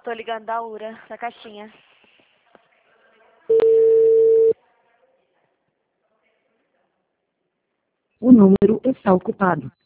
Tô ligando da URA, da caixinha. O número está ocupado.